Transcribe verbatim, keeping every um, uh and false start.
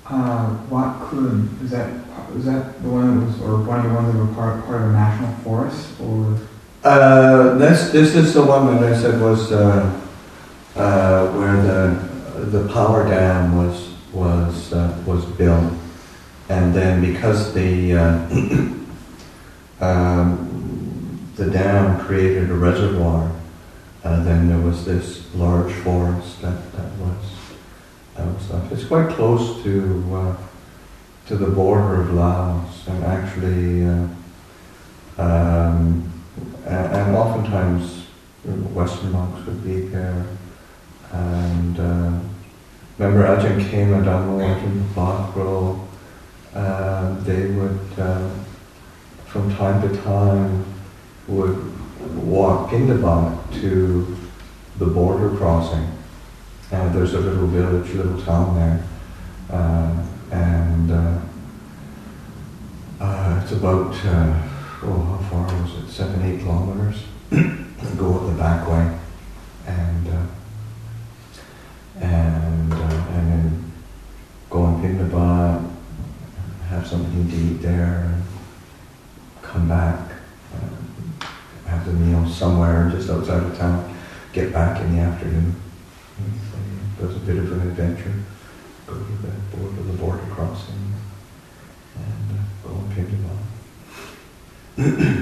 Uh, Wat Kulin, is that is that the one that was, or one of the ones that were part part of a national forest, or? Uh, this this is the one that I said was uh, uh, where the the power dam was was uh, was built, and then because the uh, um, the dam created a reservoir, uh, then there was this large forest that that was. Uh, it's quite close to uh, to the border of Laos, and actually, uh, um, and, and oftentimes Western monks would be there. And uh, remember Ajahn Khema Dhammo, Ajahn Bhakro, uh, they would, uh, from time to time, would walk Pindabat to the border crossing. Uh, there's a little village, little town there, uh, and uh, uh, it's about, uh, oh, how far was it? Seven, eight kilometers. Go up the back way, and uh, and uh, and then go on Pindabat, have something to eat there, and come back, uh, have the meal somewhere just outside of town, get back in the afternoon. It was a bit of an adventure. Go to the border, the border crossing, and uh, go and Pindabat.